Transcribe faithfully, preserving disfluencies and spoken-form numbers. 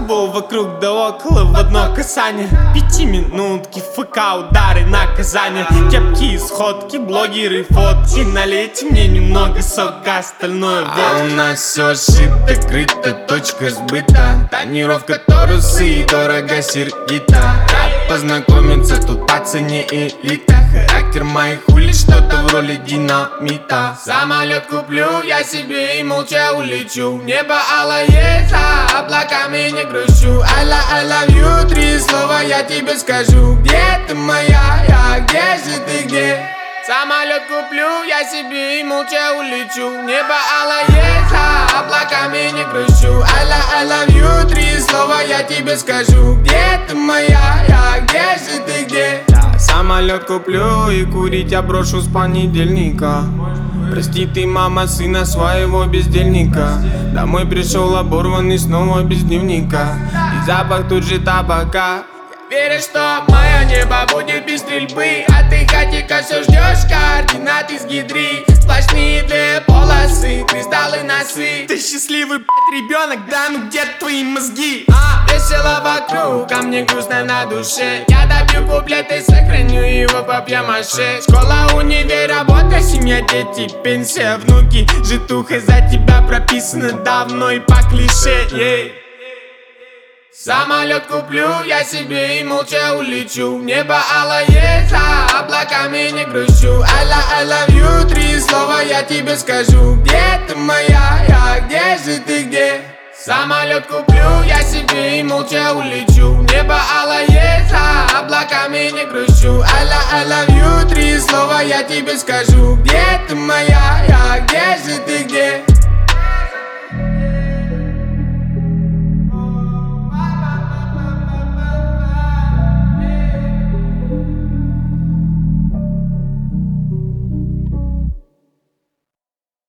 Футбол вокруг да около в одно касание. Пятиминутки, ФК, удары, наказания. Кепки и сходки, блогеры, фотки. Налейте мне немного сока, остальное вот. А у нас все шито, крыто, точка сбыта. Тонировка, торусы, дорого, сердито. Рад познакомиться, тут по цене элита. Характер моих хули, что-то в роли динамита. Самолет куплю я себе и молча улечу. Небо алое, за облаками не грущу. I love, I love you, три слова я тебе скажу. Где ты моя, я, где же ты, где? Самолет куплю я себе и молча улечу. Небо алое, за облаками не грущу. I love, I love you, три слова я тебе скажу. Где ты моя, я, где же ты, где? Самолет куплю и курить я брошу с понедельника. Прости ты, мама, сына своего бездельника. Домой пришел оборванный снова без дневника. И запах тут же табака. Веришь, что мое небо будет без стрельбы, а ты, хатика, все ждешь координаты с гидри. Сплошные две полосы, кристаллы, носы. Ты счастливый, блядь, ребенок, да ну где твои мозги? А, весело вокруг, а мне грустно на душе. Я добью куплет и сохраню его по пьямаше. Школа, универ, работа, семья, дети, пенсия, внуки. Житуха за тебя прописана давно и по клише, ей. Самолет куплю я себе и молча улечу. Небо алое, за облаками не грущу. I love, I love you, три слова я тебе скажу. Где ты моя, я, где же ты, где? Самолет куплю я себе и молча улечу. Небо алое, за облаками не грущу. I love, I love you, три слова я тебе скажу.